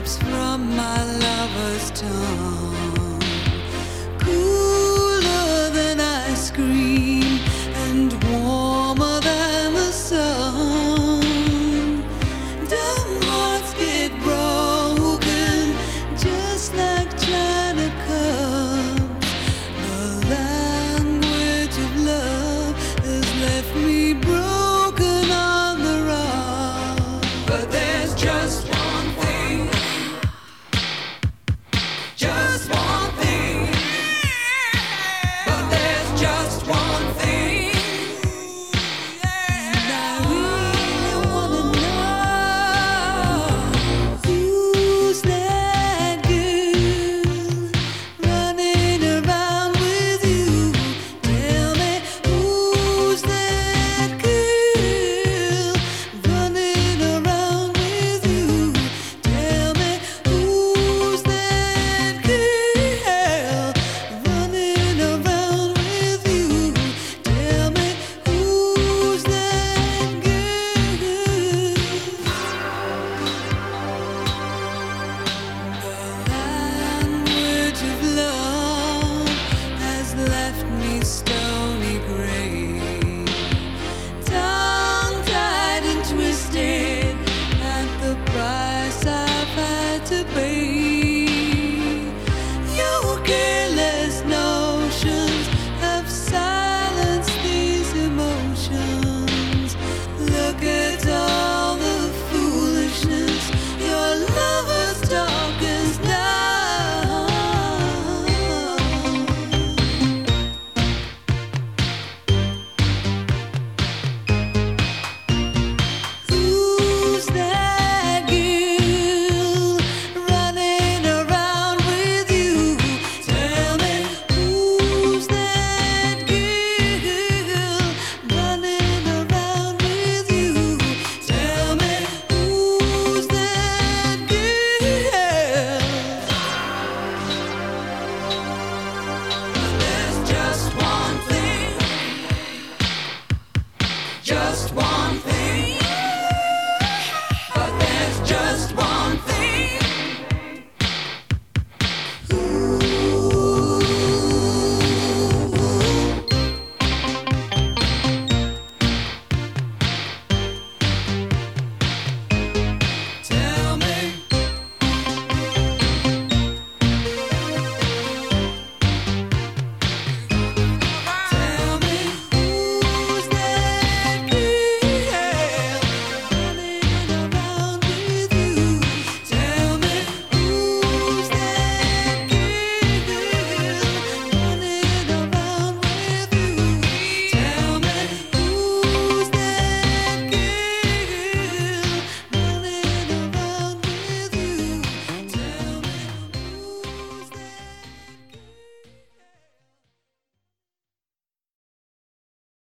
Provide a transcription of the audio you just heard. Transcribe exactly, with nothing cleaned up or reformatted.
slips from my lover's tongue, cooler than ice cream and warmer than the sun. Dumb hearts get broken just like China cups. The language of love has left me broken on the rock. But there's just one thing, just one thing. But there's just one thing, and I really wanna know, who's that girl running around with you? Tell me, who's that girl running around with you? Tell me, who's that girl running around with you? Tell me, who's that girl? The language of love has left me stoned.